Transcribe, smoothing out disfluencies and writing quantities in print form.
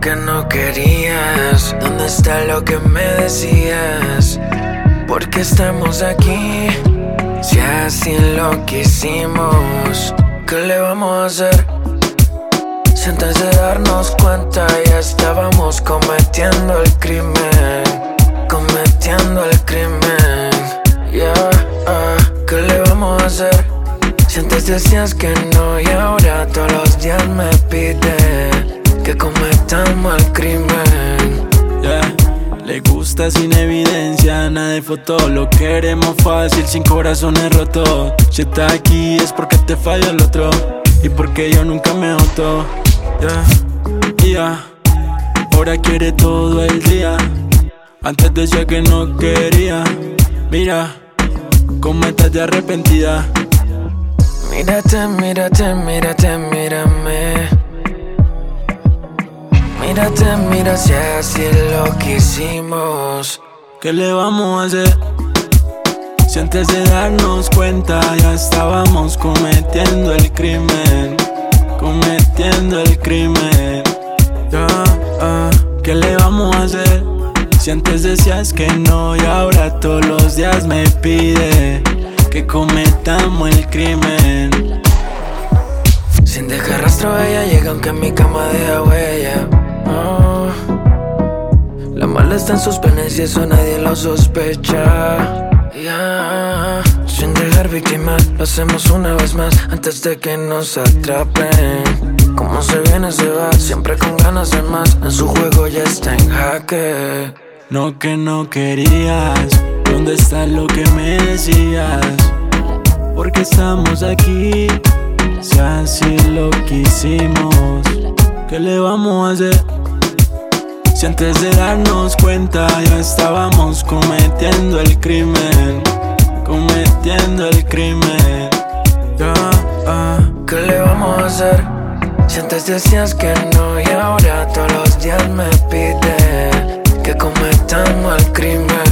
que no querías? ¿Dónde está lo que me decías? ¿Por qué estamos aquí? Si así lo quisimos, ¿qué le vamos a hacer? Si antes de darnos cuenta ya estábamos cometiendo el crimen, cometiendo el crimen. ¿Qué le vamos a hacer? Si antes decías que no y ahora todos los días me pide que cometamos el crimen. Le gusta sin evidencia, nada de foto. Lo queremos fácil, sin corazones rotos. Si estás aquí es porque te falla el otro y porque yo nunca me noto. Ahora quiere todo el día. Antes decía que no quería. Mira, cómo estás de arrepentida. Mírate, mírate, mírate, mírame. Mírate, mira si así lo quisimos. ¿Qué le vamos a hacer? Si antes de darnos cuenta ya estábamos cometiendo el crimen, cometiendo el crimen. ¿Qué le vamos a hacer? Si antes decías que no y ahora todos los días me pide que cometamos el crimen. Sin dejar rastro ella llega aunque en mi cama deja huella. La mala está en sus planes y eso nadie lo sospecha. Sin dejar víctima, lo hacemos una vez más antes de que nos atrapen. Como se viene se va, siempre con ganas de más. En su juego ya está en jaque. No que no querías, ¿dónde está lo que me decías? Porque estamos aquí, si así lo quisimos. ¿Qué le vamos a hacer? Si antes de darnos cuenta ya estábamos cometiendo el crimen, cometiendo el crimen. ¿Qué le vamos a hacer? Si antes decías que no y ahora todos los días me pide que cometamos el crimen.